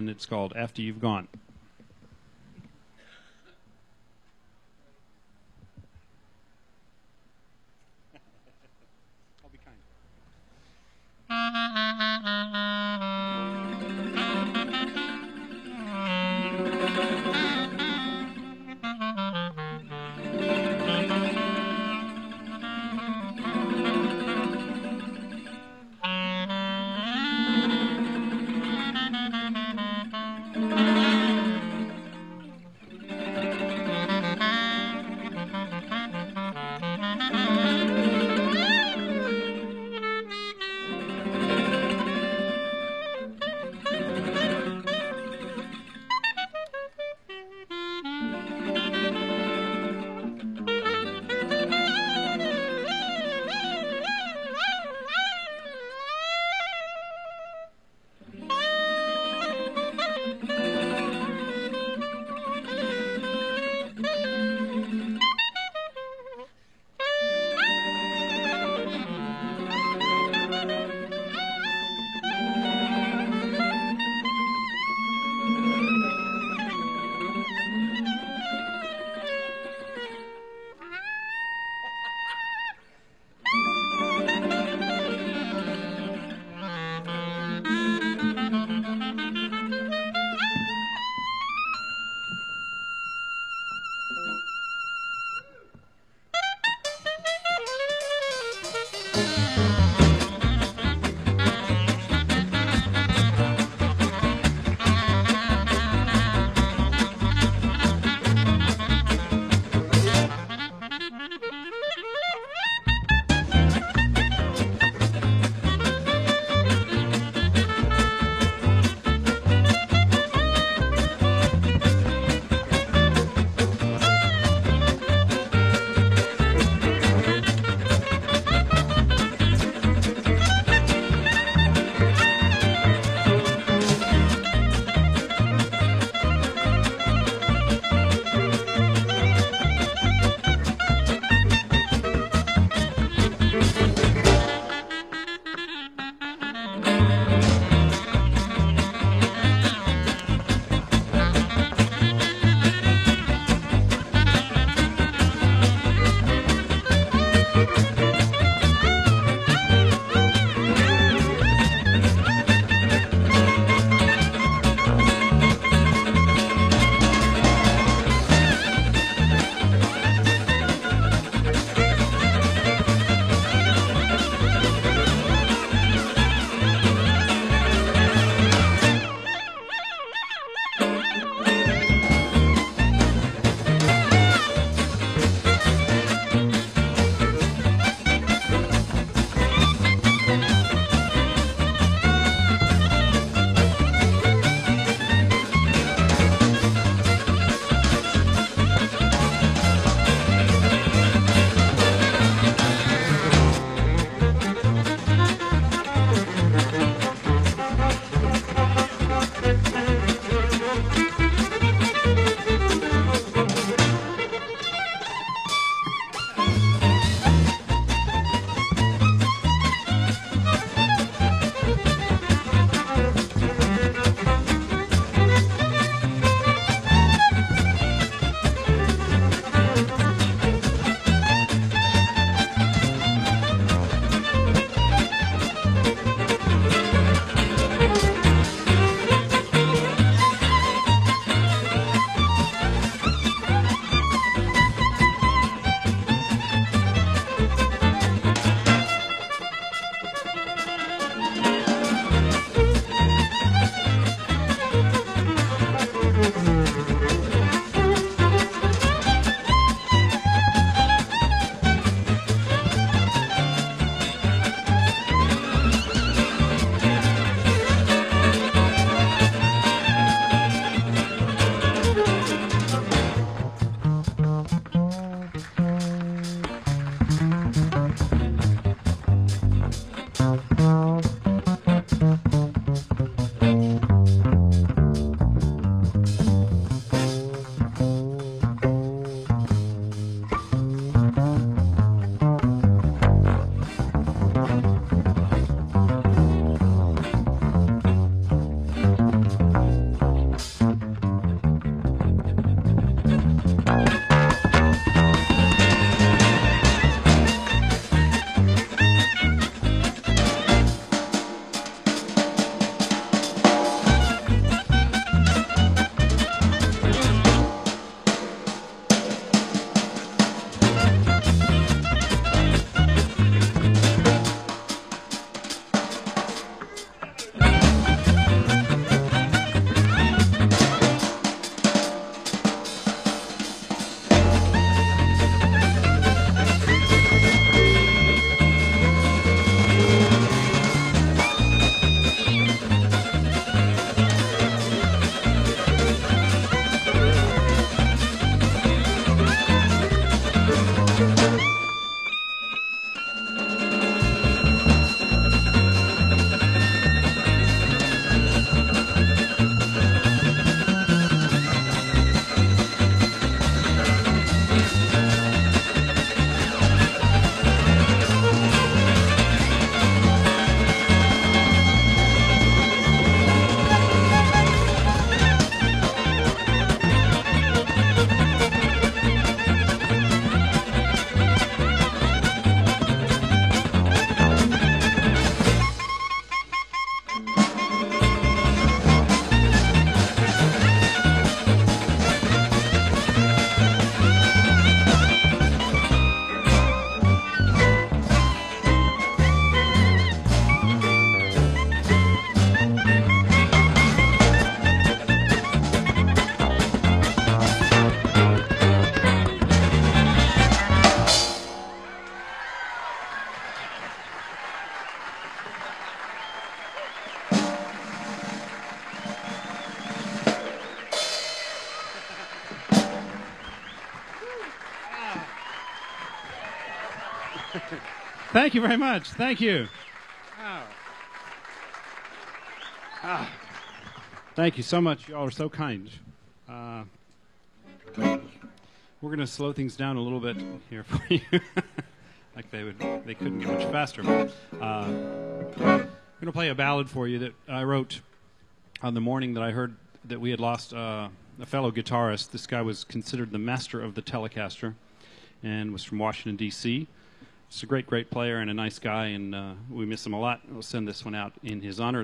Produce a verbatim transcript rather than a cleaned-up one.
and it's called After You've Gone. I'll be kind. Thank you very much. Thank you. Wow. Ah. Thank you so much. Y'all are so kind. Uh, we're going to slow things down a little bit here for you. Like they would, they couldn't get much faster. But, uh, I'm going to play a ballad for you that I wrote on the morning that I heard that we had lost uh, a fellow guitarist. This guy was considered the master of the Telecaster and was from Washington, D C He's a great, great player and a nice guy, and uh, we miss him a lot. We'll send this one out in his honor.